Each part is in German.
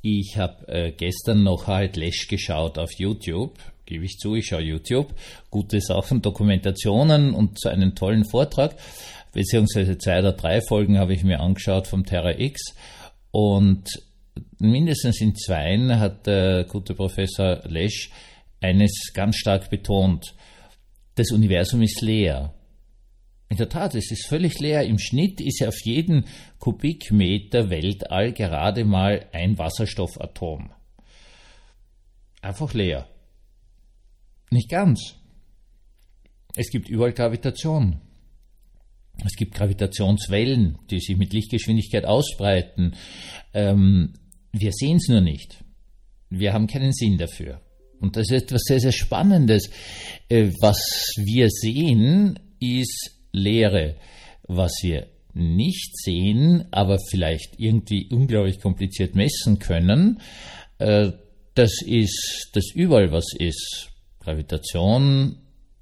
Ich habe gestern noch Harald Lesch geschaut auf YouTube. Gebe ich zu, ich schaue YouTube. Gute Sachen, Dokumentationen und so einen tollen Vortrag. Beziehungsweise 2 oder 3 Folgen habe ich mir angeschaut vom Terra X. Und mindestens in 2 hat der gute Professor Lesch eines ganz stark betont. Das Universum ist leer. In der Tat, es ist völlig leer. Im Schnitt ist ja auf jeden Kubikmeter Weltall gerade mal ein Wasserstoffatom. Einfach leer. Nicht ganz. Es gibt überall Gravitation. Es gibt Gravitationswellen, die sich mit Lichtgeschwindigkeit ausbreiten. Wir sehen es nur nicht. Wir haben keinen Sinn dafür. Und das ist etwas sehr, sehr Spannendes. Was wir sehen, ist Leere. Was wir nicht sehen, aber vielleicht irgendwie unglaublich kompliziert messen können, das ist, dass überall was ist. Gravitation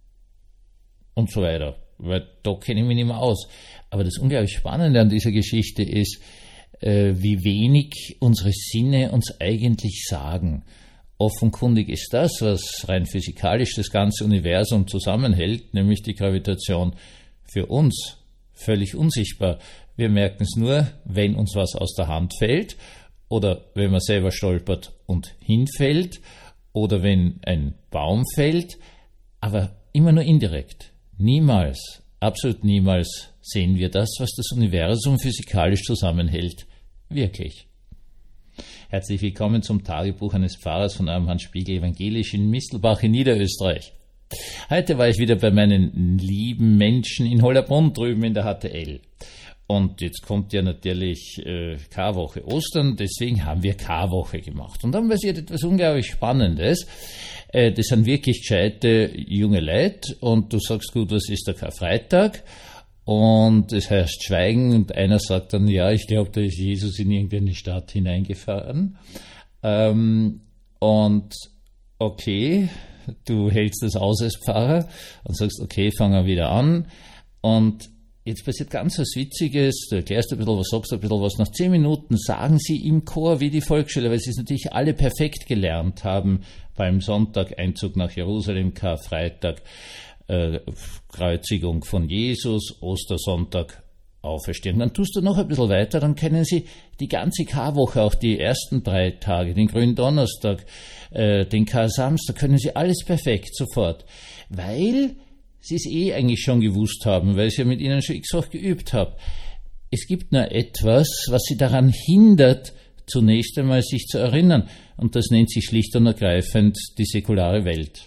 und so weiter. Weil da kenne ich mich nicht mehr aus. Aber das unglaublich Spannende an dieser Geschichte ist, wie wenig unsere Sinne uns eigentlich sagen. Offenkundig ist das, was rein physikalisch das ganze Universum zusammenhält, nämlich die Gravitation, für uns völlig unsichtbar. Wir merken es nur, wenn uns was aus der Hand fällt oder wenn man selber stolpert und hinfällt oder wenn ein Baum fällt, aber immer nur indirekt. Niemals, absolut niemals sehen wir das, was das Universum physikalisch zusammenhält, wirklich. Herzlich willkommen zum Tagebuch eines Pfarrers von eurem Hans Spiegel evangelisch in Mistelbach in Niederösterreich. Heute war ich wieder bei meinen lieben Menschen in Hollabrunn drüben in der HTL. Und jetzt kommt ja natürlich Karwoche Ostern, deswegen haben wir Karwoche gemacht. Und dann passiert etwas unglaublich Spannendes. Das sind wirklich gescheite junge Leute und du sagst, gut, was ist der Karfreitag? Und es heißt Schweigen und einer sagt dann, ja, ich glaube, da ist Jesus in irgendeine Stadt hineingefahren. Und okay, du hältst das aus als Pfarrer und sagst, okay, fangen wir wieder an. Und jetzt passiert ganz was Witziges, du erklärst ein bisschen was, sagst ein bisschen was. Nach 10 Minuten sagen sie im Chor wie die Volksschüler, weil sie es natürlich alle perfekt gelernt haben, beim Sonntag Einzug nach Jerusalem, Karfreitag, Kreuzigung von Jesus, Ostersonntag, Auferstehung. Dann tust du noch ein bisschen weiter, dann kennen sie die ganze Karwoche, auch die ersten 3 Tage, den Gründonnerstag, den Kar-Samstag, können sie alles perfekt sofort, weil sie es eigentlich schon gewusst haben, weil ich ja mit ihnen schon x-fach geübt habe. Es gibt nur etwas, was sie daran hindert, zunächst einmal sich zu erinnern, und das nennt sich schlicht und ergreifend die säkulare Welt.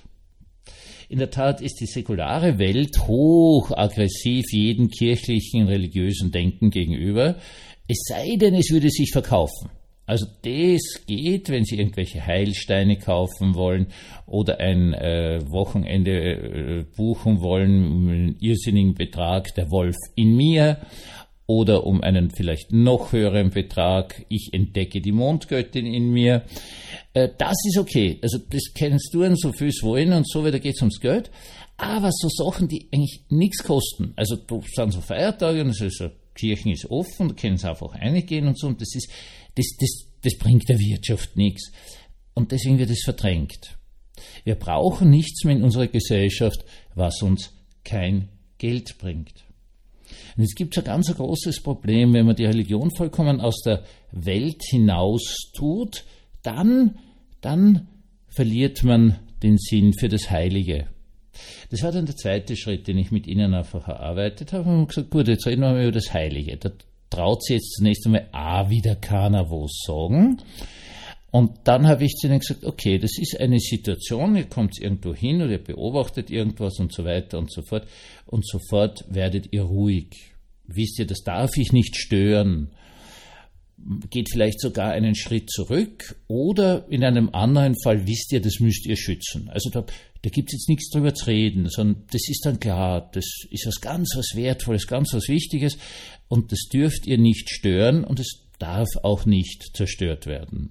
In der Tat ist die säkulare Welt hochaggressiv jedem kirchlichen, religiösen Denken gegenüber, es sei denn, es würde sich verkaufen. Also das geht, wenn Sie irgendwelche Heilsteine kaufen wollen oder ein Wochenende buchen wollen um einen irrsinnigen Betrag, der Wolf in mir, oder um einen vielleicht noch höheren Betrag, ich entdecke die Mondgöttin in mir. Das ist okay, also das kennst du an so vieles wollen und so weiter, geht es ums Geld. Aber so Sachen, die eigentlich nichts kosten, also da sind so Feiertage und also Kirchen ist offen, da können sie einfach reingehen und so, und das bringt der Wirtschaft nichts. Und deswegen wird es verdrängt. Wir brauchen nichts mehr in unserer Gesellschaft, was uns kein Geld bringt. Und es gibt so ein ganz großes Problem, wenn man die Religion vollkommen aus der Welt hinaus tut, dann verliert man den Sinn für das Heilige. Das war dann der zweite Schritt, den ich mit Ihnen einfach erarbeitet habe. Und gesagt, gut, jetzt reden wir mal über das Heilige. Da traut sie jetzt zunächst einmal wieder keiner was sagen. Und dann habe ich zu ihnen gesagt, okay, das ist eine Situation, ihr kommt irgendwo hin oder ihr beobachtet irgendwas und so weiter und so fort. Und sofort werdet ihr ruhig. Wisst ihr, das darf ich nicht stören. Geht vielleicht sogar einen Schritt zurück, oder in einem anderen Fall wisst ihr, das müsst ihr schützen. Also da gibt es jetzt nichts drüber zu reden, sondern das ist dann klar, das ist was Wertvolles, ganz was Wichtiges, und das dürft ihr nicht stören und es darf auch nicht zerstört werden.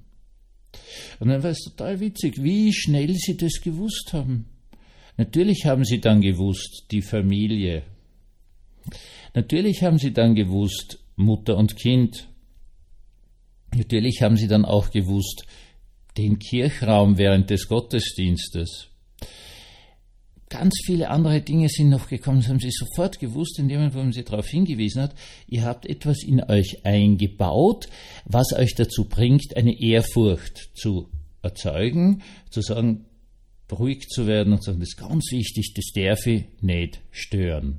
Und dann war es total witzig, wie schnell sie das gewusst haben. Natürlich haben sie dann gewusst, die Familie. Natürlich haben sie dann gewusst, Mutter und Kind. Natürlich haben sie dann auch gewusst, den Kirchraum während des Gottesdienstes. Ganz viele andere Dinge sind noch gekommen, das haben sie sofort gewusst, indem man sie darauf hingewiesen hat, ihr habt etwas in euch eingebaut, was euch dazu bringt, eine Ehrfurcht zu erzeugen, zu sagen, ruhig zu werden und zu sagen, das ist ganz wichtig, das darf ich nicht stören.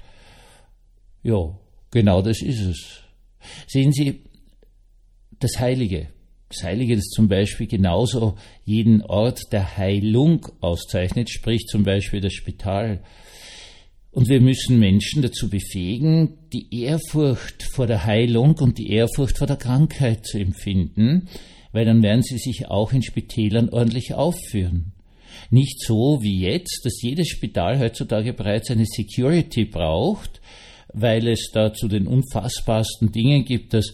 Ja, genau das ist es. Sehen Sie, das Heilige, das zum Beispiel genauso jeden Ort der Heilung auszeichnet, sprich zum Beispiel das Spital. Und wir müssen Menschen dazu befähigen, die Ehrfurcht vor der Heilung und die Ehrfurcht vor der Krankheit zu empfinden, weil dann werden sie sich auch in Spitälern ordentlich aufführen. Nicht so wie jetzt, dass jedes Spital heutzutage bereits eine Security braucht, weil es da zu den unfassbarsten Dingen gibt, dass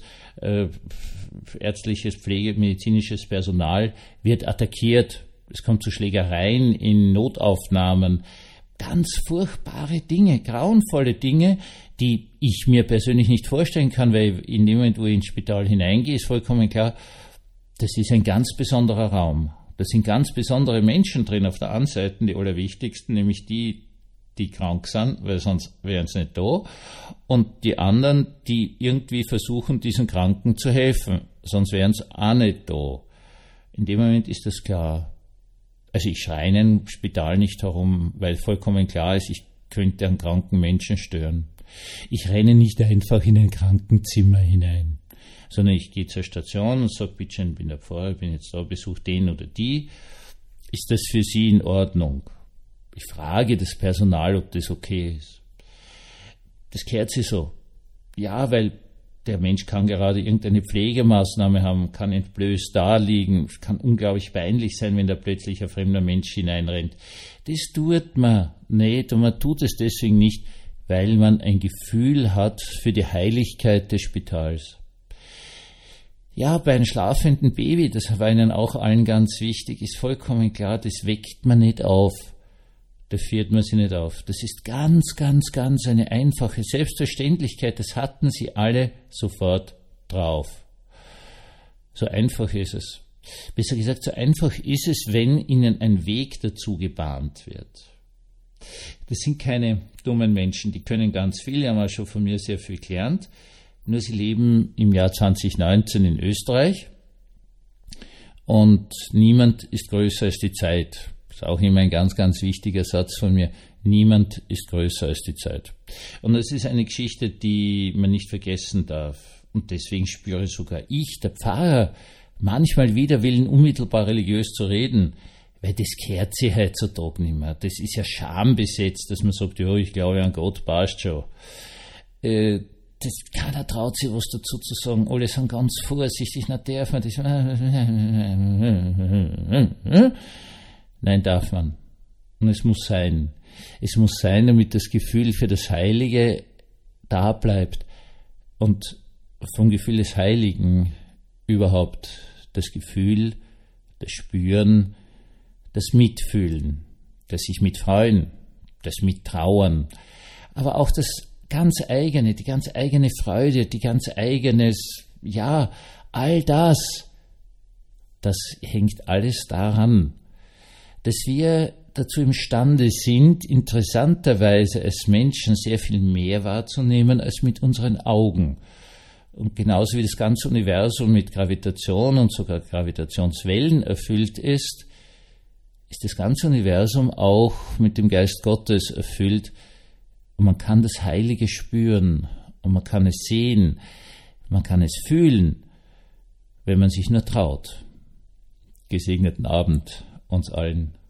ärztliches, pflegemedizinisches Personal wird attackiert. Es kommt zu Schlägereien in Notaufnahmen. Ganz furchtbare Dinge, grauenvolle Dinge, die ich mir persönlich nicht vorstellen kann, weil in dem Moment, wo ich ins Spital hineingehe, ist vollkommen klar, das ist ein ganz besonderer Raum. Da sind ganz besondere Menschen drin auf der einen Seite, die allerwichtigsten, nämlich die krank sind, weil sonst wären sie nicht da, und die anderen, die irgendwie versuchen, diesen Kranken zu helfen, sonst wären sie auch nicht da. In dem Moment ist das klar. Also ich schreie in einem Spital nicht herum, weil vollkommen klar ist, ich könnte einen kranken Menschen stören. Ich renne nicht einfach in ein Krankenzimmer hinein, sondern ich gehe zur Station und sage, bitte schön, ich bin der Pfarrer, ich bin jetzt da, besuche den oder die. Ist das für Sie in Ordnung? Ich frage das Personal, ob das okay ist. Das kehrt sich so. Ja, weil der Mensch kann gerade irgendeine Pflegemaßnahme haben, kann entblößt da liegen. Es kann unglaublich peinlich sein, wenn da plötzlich ein fremder Mensch hineinrennt. Das tut man nicht, und man tut es deswegen nicht, weil man ein Gefühl hat für die Heiligkeit des Spitals. Ja, bei einem schlafenden Baby, das war Ihnen auch allen ganz wichtig, ist vollkommen klar, das weckt man nicht auf. Da führt man sie nicht auf. Das ist ganz, ganz, ganz eine einfache Selbstverständlichkeit. Das hatten sie alle sofort drauf. So einfach ist es. Besser gesagt, so einfach ist es, wenn ihnen ein Weg dazu gebahnt wird. Das sind keine dummen Menschen, die können ganz viel, die haben auch schon von mir sehr viel gelernt. Nur sie leben im Jahr 2019 in Österreich und niemand ist größer als die Zeit. Das ist auch immer ein ganz, ganz wichtiger Satz von mir. Niemand ist größer als die Zeit. Und das ist eine Geschichte, die man nicht vergessen darf. Und deswegen spüre sogar ich, der Pfarrer, manchmal wider Willen unmittelbar religiös zu reden, weil das kehrt sich heutzutage nicht mehr. Das ist ja schambesetzt, dass man sagt, ja, ich glaube an Gott, passt schon. Keiner traut sich was dazu zu sagen. Alle sind ganz vorsichtig, na darf man das. Nein, darf man. Und es muss sein. Es muss sein, damit das Gefühl für das Heilige da bleibt. Und vom Gefühl des Heiligen überhaupt das Gefühl, das Spüren, das Mitfühlen, das sich mitfreuen, das Mittrauern, aber auch das ganz eigene, die ganz eigene Freude, die ganz eigenes, ja, all das hängt alles daran, dass wir dazu imstande sind, interessanterweise als Menschen sehr viel mehr wahrzunehmen als mit unseren Augen. Und genauso wie das ganze Universum mit Gravitation und sogar Gravitationswellen erfüllt ist, ist das ganze Universum auch mit dem Geist Gottes erfüllt. Und man kann das Heilige spüren und man kann es sehen, man kann es fühlen, wenn man sich nur traut. Gesegneten Abend uns allen.